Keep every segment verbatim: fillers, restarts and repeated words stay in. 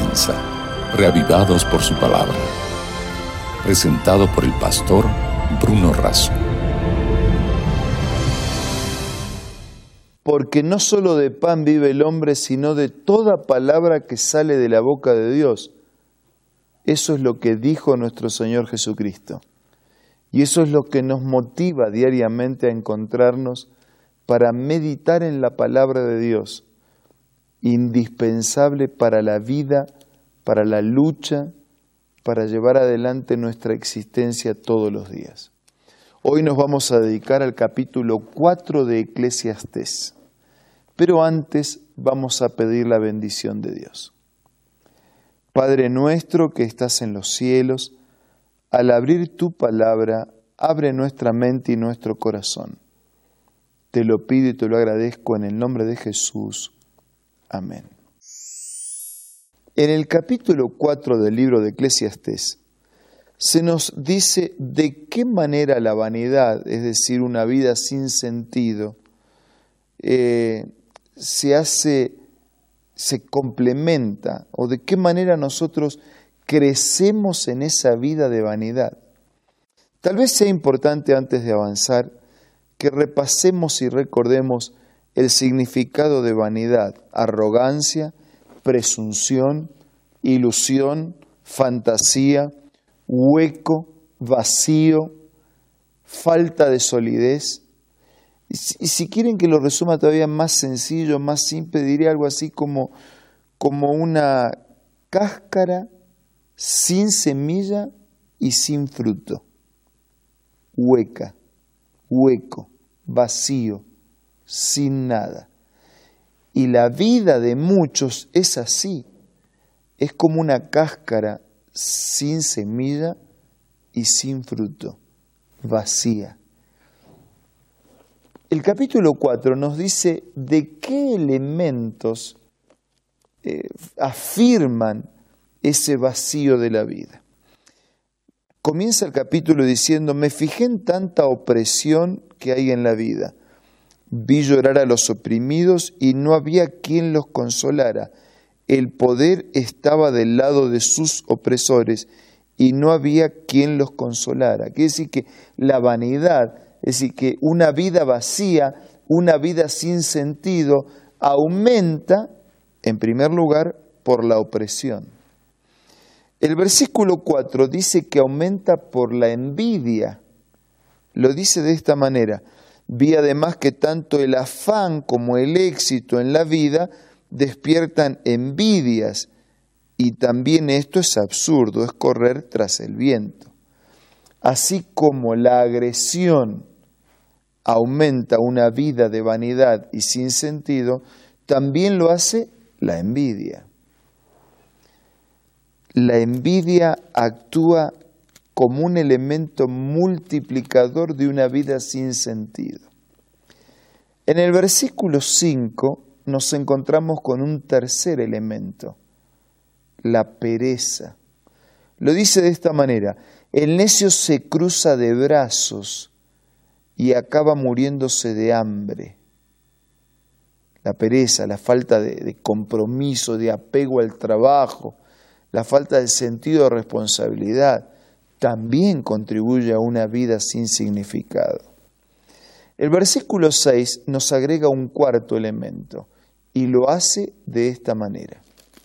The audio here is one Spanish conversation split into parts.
comienza, reavivados por su palabra. Presentado por el pastor Bruno Razo. Porque no solo de pan vive el hombre, sino de toda palabra que sale de la boca de Dios. Eso es lo que dijo nuestro Señor Jesucristo. Y eso es lo que nos motiva diariamente a encontrarnos para meditar en la palabra de Dios, indispensable para la vida, para la lucha, para llevar adelante nuestra existencia todos los días. Hoy nos vamos a dedicar al capítulo cuatro de Eclesiastés, pero antes vamos a pedir la bendición de Dios. Padre nuestro que estás en los cielos, al abrir tu palabra, abre nuestra mente y nuestro corazón. Te lo pido y te lo agradezco en el nombre de Jesús. Amén. En el capítulo cuatro del libro de Eclesiastés se nos dice de qué manera la vanidad, es decir, una vida sin sentido, eh, se hace, se complementa, o de qué manera nosotros crecemos en esa vida de vanidad. Tal vez sea importante antes de avanzar que repasemos y recordemos el significado de vanidad: arrogancia, presunción, ilusión, fantasía, hueco, vacío, falta de solidez. Y si, y si quieren que lo resuma todavía más sencillo, más simple, diría algo así como, como una cáscara sin semilla y sin fruto. Hueca, hueco, vacío, sin nada. Y la vida de muchos es así. Es como una cáscara sin semilla y sin fruto, vacía. El capítulo cuatro nos dice de qué elementos eh, afirman ese vacío de la vida. Comienza el capítulo diciendo: me fijé en tanta opresión que hay en la vida. Vi llorar a los oprimidos y no había quien los consolara. El poder estaba del lado de sus opresores y no había quien los consolara. Quiere decir que la vanidad, es decir, que una vida vacía, una vida sin sentido, aumenta, en primer lugar, por la opresión. El versículo cuatro dice que aumenta por la envidia. Lo dice de esta manera: vi además que tanto el afán como el éxito en la vida despiertan envidias, y también esto es absurdo, es correr tras el viento. Así como la agresión aumenta una vida de vanidad y sin sentido, también lo hace la envidia. La envidia actúa como un elemento multiplicador de una vida sin sentido. En el versículo cinco nos encontramos con un tercer elemento: la pereza. Lo dice de esta manera: el necio se cruza de brazos y acaba muriéndose de hambre. La pereza, la falta de, de compromiso, de apego al trabajo, la falta de sentido de responsabilidad, también contribuye a una vida sin significado. El versículo seis nos agrega un cuarto elemento y lo hace de esta manera: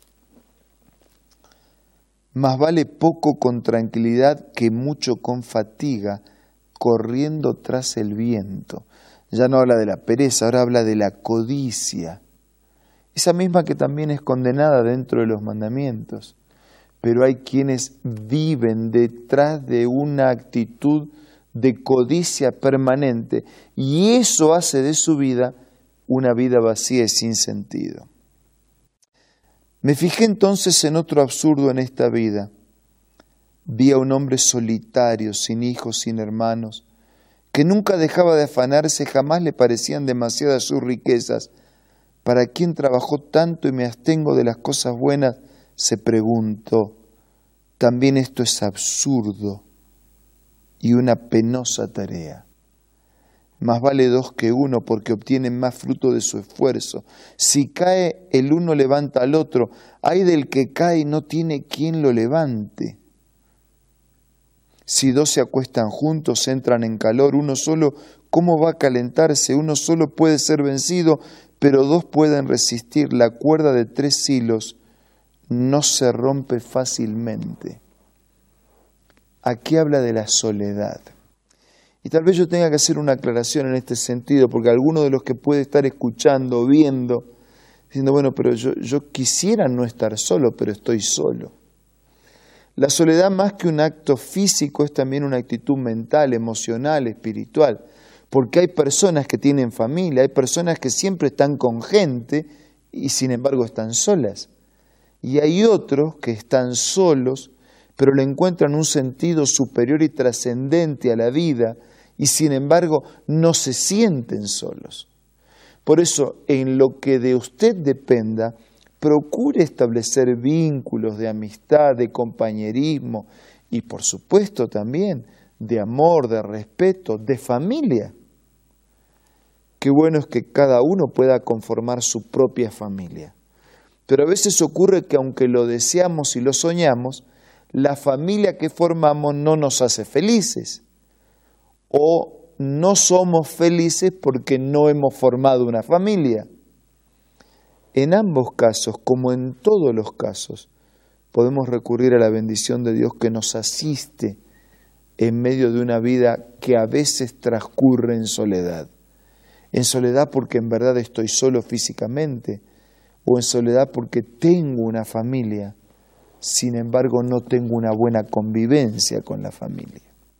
más vale poco con tranquilidad que mucho con fatiga, corriendo tras el viento. Ya no habla de la pereza, ahora habla de la codicia, esa misma que también es condenada dentro de los mandamientos. Pero hay quienes viven detrás de una actitud de codicia permanente y eso hace de su vida una vida vacía y sin sentido. Me fijé entonces en otro absurdo en esta vida. Vi a un hombre solitario, sin hijos, sin hermanos, que nunca dejaba de afanarse, jamás le parecían demasiadas sus riquezas. ¿Para quién trabajó tanto y me abstengo de las cosas buenas?, se preguntó. También esto es absurdo y una penosa tarea. Más vale dos que uno, porque obtienen más fruto de su esfuerzo. Si cae el uno, levanta al otro. Ay del que cae y no tiene quien lo levante. Si dos se acuestan juntos, entran en calor. Uno solo, ¿cómo va a calentarse? Uno solo puede ser vencido, pero dos pueden resistir. La cuerda de tres hilos no se rompe fácilmente. Aquí habla de la soledad. Y tal vez yo tenga que hacer una aclaración en este sentido, porque alguno de los que puede estar escuchando o viendo, diciendo, bueno, pero yo, yo quisiera no estar solo, pero estoy solo. La soledad, más que un acto físico, es también una actitud mental, emocional, espiritual, porque hay personas que tienen familia, hay personas que siempre están con gente y sin embargo están solas. Y hay otros que están solos, pero le encuentran un sentido superior y trascendente a la vida, y sin embargo no se sienten solos. Por eso, en lo que de usted dependa, procure establecer vínculos de amistad, de compañerismo y por supuesto también de amor, de respeto, de familia. Qué bueno es que cada uno pueda conformar su propia familia. Pero a veces ocurre que aunque lo deseamos y lo soñamos, la familia que formamos no nos hace felices. O no somos felices porque no hemos formado una familia. En ambos casos, como en todos los casos, podemos recurrir a la bendición de Dios que nos asiste en medio de una vida que a veces transcurre en soledad. En soledad porque en verdad estoy solo físicamente, o en soledad porque tengo una familia, sin embargo no tengo una buena convivencia con la familia.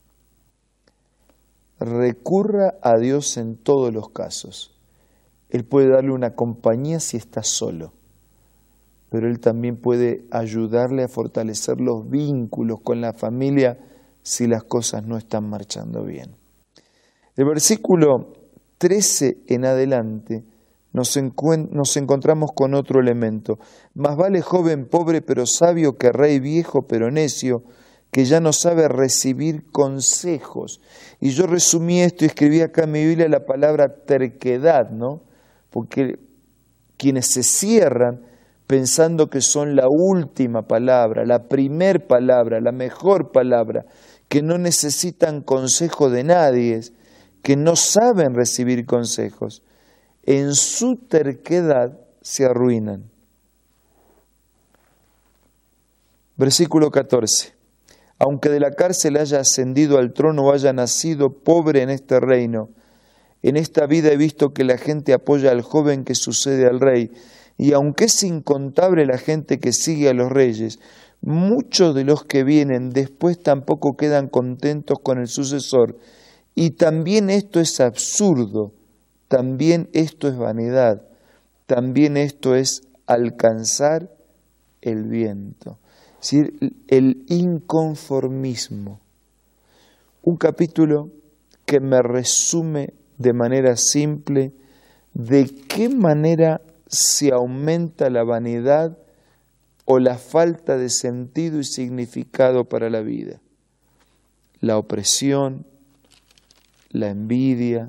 Recurra a Dios en todos los casos. Él puede darle una compañía si está solo, pero Él también puede ayudarle a fortalecer los vínculos con la familia si las cosas no están marchando bien. El versículo trece en adelante nos, encuen- nos encontramos con otro elemento. Más vale joven pobre pero sabio que rey viejo pero necio, que ya no sabe recibir consejos. Y yo resumí esto y escribí acá en mi Biblia la palabra terquedad, ¿no? Porque quienes se cierran pensando que son la última palabra, la primer palabra, la mejor palabra, que no necesitan consejo de nadie, que no saben recibir consejos, en su terquedad se arruinan. Versículo catorce. Aunque de la cárcel haya ascendido al trono o haya nacido pobre en este reino, en esta vida he visto que la gente apoya al joven que sucede al rey, y aunque es incontable la gente que sigue a los reyes, muchos de los que vienen después tampoco quedan contentos con el sucesor, y también esto es absurdo, también esto es vanidad, también esto es alcanzar el viento. Es decir, el inconformismo. Un capítulo que me resume de manera simple de qué manera se aumenta la vanidad o la falta de sentido y significado para la vida. La opresión, la envidia,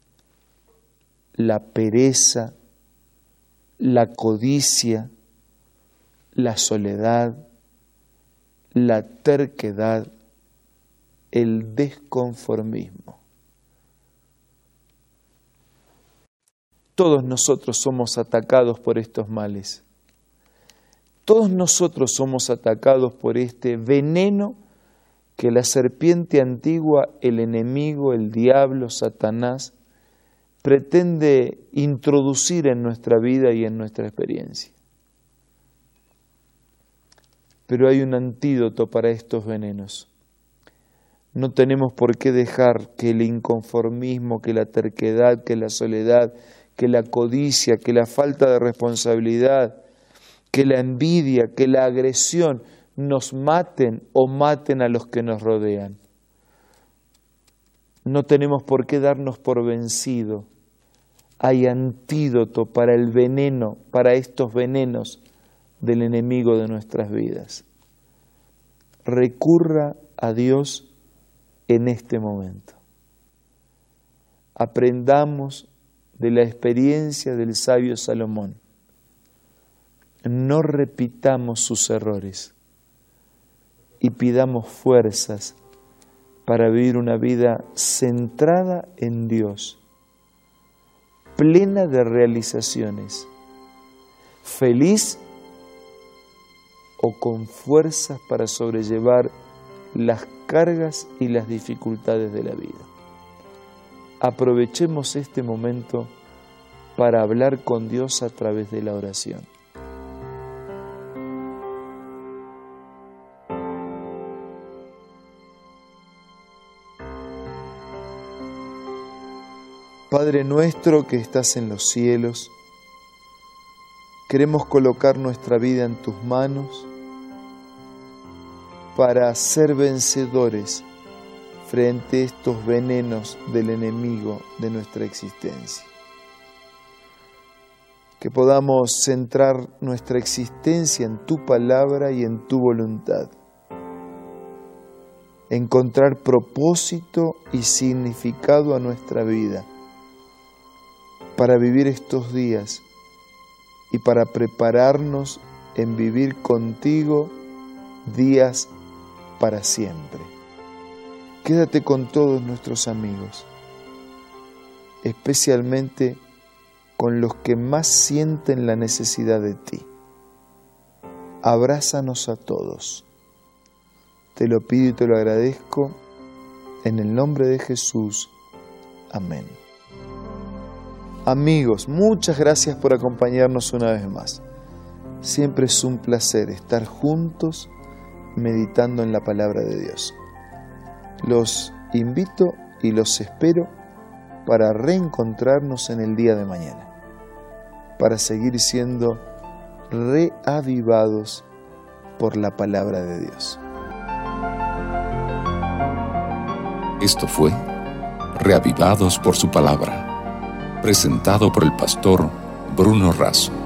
la pereza, la codicia, la soledad, la terquedad, el desconformismo. Todos nosotros somos atacados por estos males. Todos nosotros somos atacados por este veneno que la serpiente antigua, el enemigo, el diablo, Satanás, pretende introducir en nuestra vida y en nuestra experiencia. Pero hay un antídoto para estos venenos. No tenemos por qué dejar que el inconformismo, que la terquedad, que la soledad, que la codicia, que la falta de responsabilidad, que la envidia, que la agresión nos maten o maten a los que nos rodean. No tenemos por qué darnos por vencido. Hay antídoto para el veneno, para estos venenos del enemigo de nuestras vidas. Recurra a Dios en este momento. aprendamos de la experiencia del sabio Salomón. No repitamos sus errores y pidamos fuerzas para vivir una vida centrada en Dios, plena de realizaciones, feliz o con fuerzas para sobrellevar las cargas y las dificultades de la vida. Aprovechemos este momento para hablar con Dios a través de la oración. Padre nuestro que estás en los cielos, queremos colocar nuestra vida en tus manos para ser vencedores frente a estos venenos del enemigo de nuestra existencia. Que podamos centrar nuestra existencia en tu palabra y en tu voluntad. Encontrar propósito y significado a nuestra vida para vivir estos días y para prepararnos en vivir contigo días para siempre. Quédate con todos nuestros amigos, especialmente con los que más sienten la necesidad de ti. Abrázanos a todos. Te lo pido y te lo agradezco en el nombre de Jesús. Amén. Amigos, muchas gracias por acompañarnos una vez más. Siempre es un placer estar juntos meditando en la palabra de Dios. Los invito y los espero para reencontrarnos en el día de mañana, para seguir siendo reavivados por la palabra de Dios. Esto fue Reavivados por su palabra, presentado por el pastor Bruno Razo.